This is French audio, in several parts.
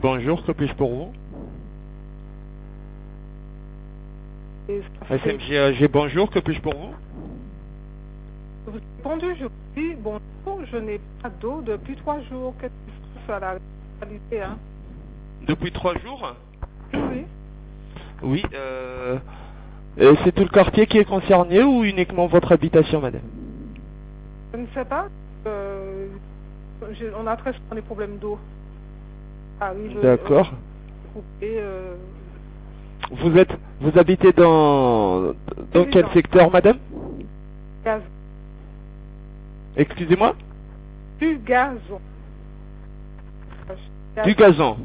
bonjour, que puis-je pour vous? SMG, bonjour, que puis-je pour vous? Vous avez répondu, je vous dis, bonjour, je n'ai pas d'eau depuis 3 jours. Qu'est-ce qui se passe à la réalité, hein? Depuis 3 jours? Oui. Oui, c'est tout le quartier qui est concerné ou uniquement votre habitation, madame? Je ne sais pas. On a très souvent des problèmes d'eau. D'accord. Et, Vous habitez dans quel secteur, madame? gaz. Excusez-moi? Du gazon. Du gazon.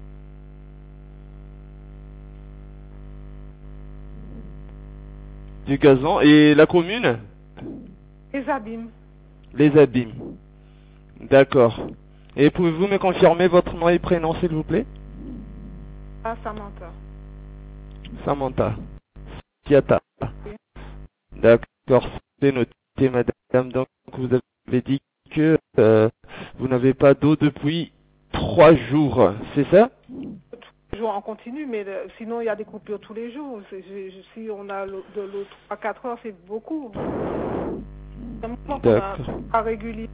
Du gazon. Et la commune? Les abîmes. Les Abîmes. D'accord. Et pouvez-vous me confirmer votre nom et prénom, s'il vous plaît? À Samantha. Samantha. Siata. D'accord, c'est noté, madame. Donc, vous avez dit que vous n'avez pas d'eau depuis 3 jours, c'est ça? Jours en continu, mais sinon il y a des coupures tous les jours. Si on a de l'eau 3-4 heures, c'est beaucoup. D'accord. Pas régulier.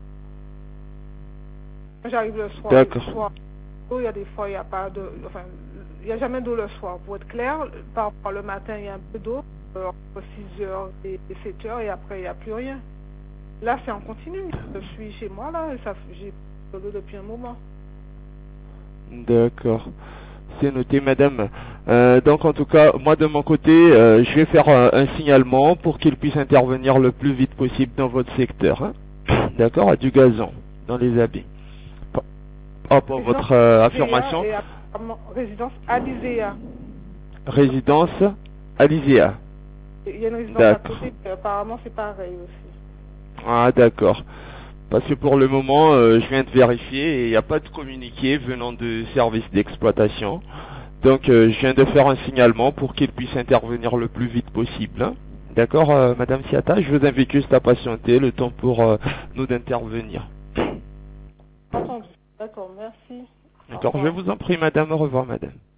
J'arrive le soir. D'accord. Il y a des fois, il n'y a pas de. Enfin, il n'y a jamais d'eau le soir. Pour être clair, par le matin, il y a un peu d'eau, entre 6h et 7h, et après, il n'y a plus rien. Là, c'est en continu. Je suis chez moi, là, et j'ai de l'eau depuis un moment. D'accord. C'est noté, madame. Donc, en tout cas, moi, de mon côté, je vais faire un signalement pour qu'il puisse intervenir le plus vite possible dans votre secteur. Hein. D'accord, à du gazon, dans les habits. Pour votre affirmation. Résidence Alizéa. Résidence Alizéa. Il y a une résidence à côté, apparemment c'est pareil aussi. Ah, d'accord. Parce que pour le moment, je viens de vérifier et il n'y a pas de communiqué venant de service d'exploitation. Donc, je viens de faire un signalement pour qu'il puisse intervenir le plus vite possible. Hein. D'accord, madame Siata, je vous invite juste à patienter le temps pour nous d'intervenir. Entendu. D'accord, merci. D'accord, je vous en prie, madame. Au revoir, madame.